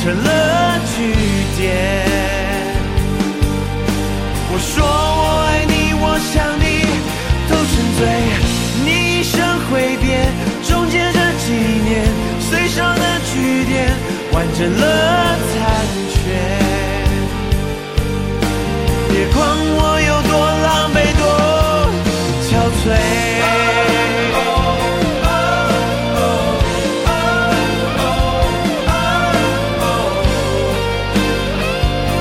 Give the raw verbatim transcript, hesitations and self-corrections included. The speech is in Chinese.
成了句点。我说我爱你，我想你，都沉醉，你一生挥别，终结这几年岁上的句点，完整了残缺。别管我有多狼狈，多憔悴。